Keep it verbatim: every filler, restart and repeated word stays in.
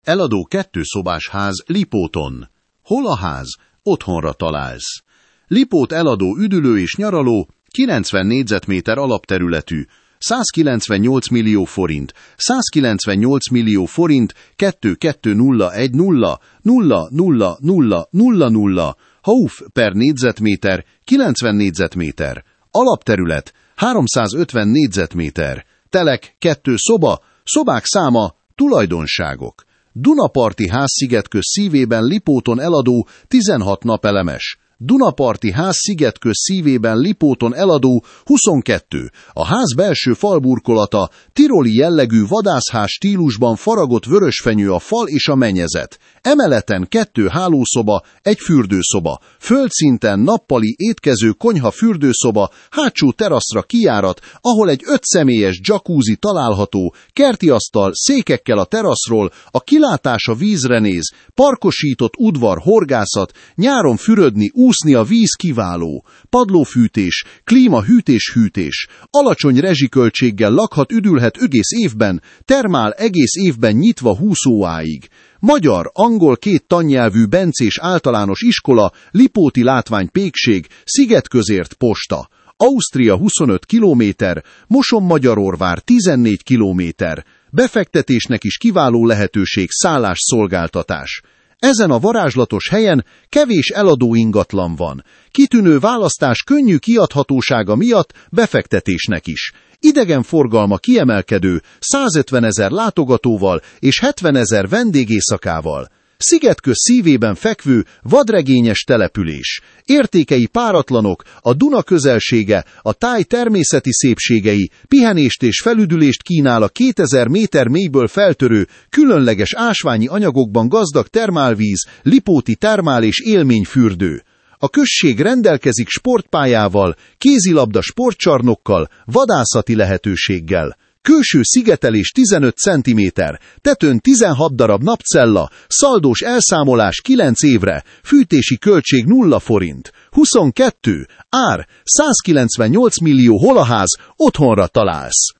Eladó kettőszobás ház Lipóton. Hol a ház? Otthonra találsz. Lipót eladó üdülő és nyaraló, kilencven négyzetméter alapterületű, százkilencvennyolc millió forint, százkilencvennyolc millió forint, kettő kettő nulla egy nulla nulla nulla nulla nulla nulla, Hauf per négyzetméter, kilencven négyzetméter, alapterület, háromszázötven négyzetméter, telek, kettő szoba, szobák száma, tulajdonságok. Dunaparti ház Szigetköz szívében Lipóton eladó, tizenhat napelemes. Dunaparti ház Szigetköz szívében Lipóton eladó, huszonkettő. A ház belső falburkolata, tiroli jellegű vadászház stílusban faragott vörösfenyő a fal és a mennyezet. Emeleten kettő hálószoba, egy fürdőszoba. Földszinten nappali étkező konyha fürdőszoba, hátsó teraszra kijárat, ahol egy öt személyes jacuzzi található, kertiasztal, székekkel a teraszról, a kilátás a vízre néz, parkosított udvar, horgászat, nyáron fürödni, úszni a víz kiváló, padlófűtés, klíma hűtés-hűtés, alacsony rezsiköltséggel lakhat, üdülhet egész évben, termál egész évben nyitva húsz óráig. Magyar, angol két tannyelvű bencés általános iskola, Lipóti látványpékség, Szigetközért posta. Ausztria huszonöt kilométer, Moson-Magyarorvár tizennégy kilométer. Befektetésnek is kiváló lehetőség, szállásszolgáltatás. Ezen a varázslatos helyen kevés eladó ingatlan van. Kitűnő választás, könnyű kiadhatósága miatt befektetésnek is. Idegenforgalma kiemelkedő, százötvenezer látogatóval és hetvenezer vendégészakával. Szigetköz szívében fekvő, vadregényes település. Értékei páratlanok, a Duna közelsége, a táj természeti szépségei, pihenést és felüdülést kínál a kétezer méter mélyből feltörő, különleges ásványi anyagokban gazdag termálvíz, Lipóti termál és élményfürdő. A község rendelkezik sportpályával, kézilabda sportcsarnokkal, vadászati lehetőséggel. Külső szigetelés tizenöt centiméter, tetőn tizenhat darab napcella, szaldós elszámolás kilenc évre, fűtési költség nulla forint, huszonkettő, ár százkilencvennyolc millió, hol a ház, otthonra találsz.